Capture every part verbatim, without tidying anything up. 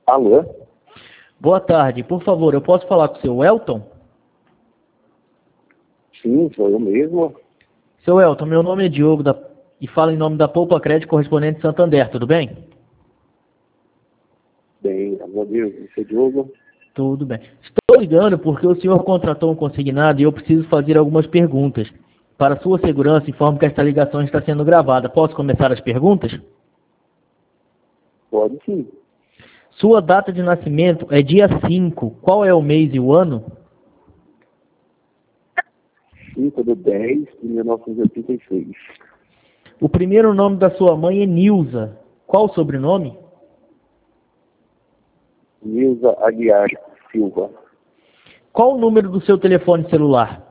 Alô? Boa tarde. Por favor, eu posso falar com o seu Elton? Sim, sou eu mesmo. Seu Elton, meu nome é Diogo da... e falo em nome da Poupa Crédito Correspondente Santander, tudo bem? Bem, graças a Deus. Você, Diogo? Tudo bem. Estou ligando porque o senhor contratou um consignado e eu preciso fazer algumas perguntas. Para sua segurança, informo que esta ligação está sendo gravada. Posso começar as perguntas? Pode sim. Sua data de nascimento é dia cinco. Qual é o mês e o ano? cinco de dez de mil novecentos e oitenta e seis. O primeiro nome da sua mãe é Nilza. Qual o sobrenome? Nilza Aguiar Silva. Qual o número do seu telefone celular?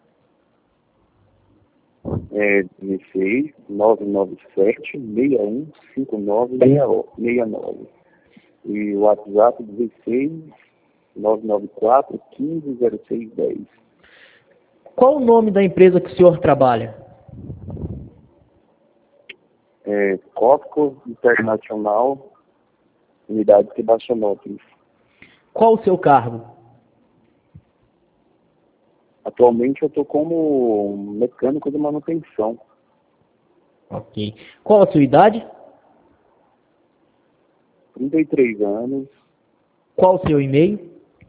É dezesseis, nove nove sete, seis um cinco nove seis nove. E o WhatsApp dezesseis, nove nove quatro, um cinco zero seis dez. Qual o nome da empresa que o senhor trabalha? É Copco Internacional, Unidade Sebastianópolis. Qual o seu cargo? Atualmente eu estou como mecânico de manutenção. Ok. Qual a sua idade? trinta e três anos. Qual o seu e-mail?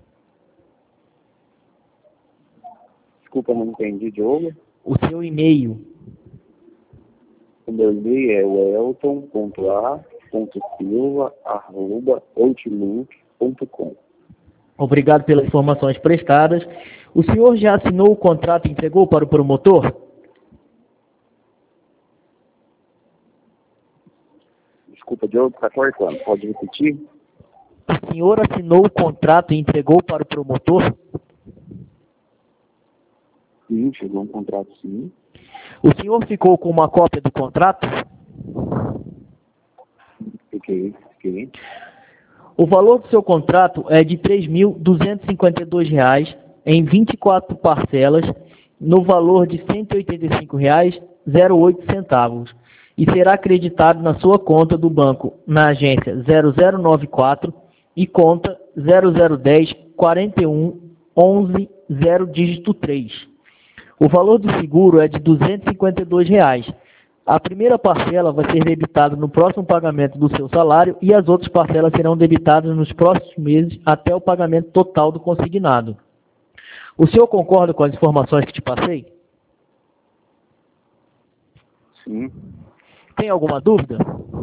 Desculpa, não entendi, Diogo. O seu e-mail. O meu e-mail é o elton ponto a ponto silva arroba outlook ponto com. Obrigado pelas informações prestadas. O senhor já assinou o contrato e entregou para o promotor? Desculpa, Diogo, está cortando. Pode repetir? O senhor assinou o contrato e entregou para o promotor? Sim, chegou um contrato, sim. O senhor ficou com uma cópia do contrato? Fiquei, fiquei. O valor do seu contrato é de três mil duzentos e cinquenta e dois reais em vinte e quatro parcelas no valor de cento e oitenta e cinco reais e zero oito centavos e será acreditado na sua conta do banco na agência zero zero nove quatro e conta zero zero um zero quatro um onze zero dígito três. O valor do seguro é de duzentos e cinquenta e dois reais. A primeira parcela vai ser debitada no próximo pagamento do seu salário e as outras parcelas serão debitadas nos próximos meses até o pagamento total do consignado. O senhor concorda com as informações que te passei? Sim. Tem alguma dúvida?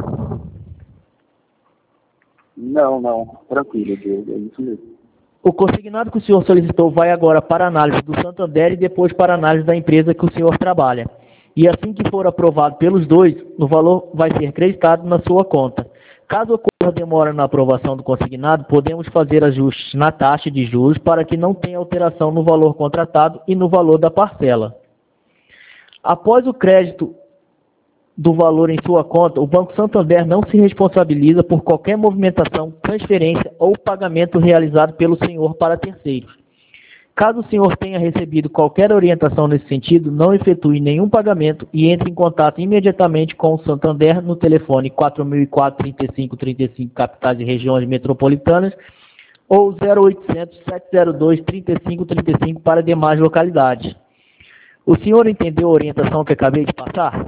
Não, não. Tranquilo, Diogo. É isso mesmo. O consignado que o senhor solicitou vai agora para análise do Santander e depois para análise da empresa que o senhor trabalha. E assim que for aprovado pelos dois, o valor vai ser creditado na sua conta. Caso ocorra demora na aprovação do consignado, podemos fazer ajustes na taxa de juros para que não tenha alteração no valor contratado e no valor da parcela. Após o crédito do valor em sua conta, o Banco Santander não se responsabiliza por qualquer movimentação, transferência ou pagamento realizado pelo senhor para terceiros. Caso o senhor tenha recebido qualquer orientação nesse sentido, não efetue nenhum pagamento e entre em contato imediatamente com o Santander no telefone quatro mil e quatro, trinta e cinco, trinta e cinco, capitais e regiões metropolitanas, ou zero oitocentos, sete zero dois, trinta e cinco, trinta e cinco para demais localidades. O senhor entendeu a orientação que acabei de passar?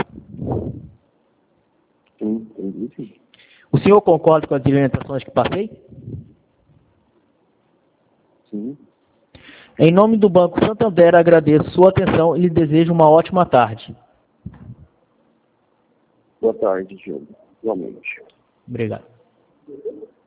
Sim, entendi, sim. O senhor concorda com as orientações que passei? Sim. Em nome do Banco Santander, agradeço sua atenção e lhe desejo uma ótima tarde. Boa tarde, Diogo. Igualmente. Obrigado.